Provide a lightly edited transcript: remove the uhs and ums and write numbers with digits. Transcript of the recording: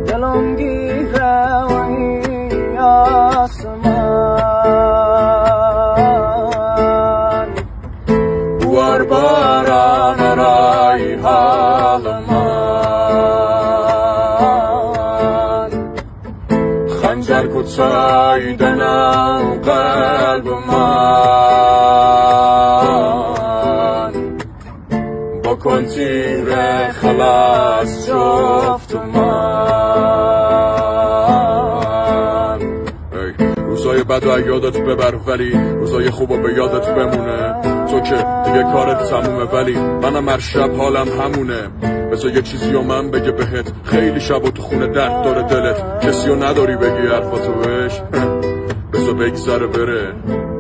دلم گیره و این آسمان بوار باران رای حال من خنجر کتای دنم قلب من بکن تیر خلاص جفت من روزای بد و یادت ببر ولی روزای خوب و به یادت بمونه تو که دیگه کارت تمومه ولی منم هر شب حالم همونه بذار یه چیزی و من بگه بهت خیلی شب و تو خونه درد داره دلت کسی رو نداری بگی حرفاتو بهش بذار بگذره بره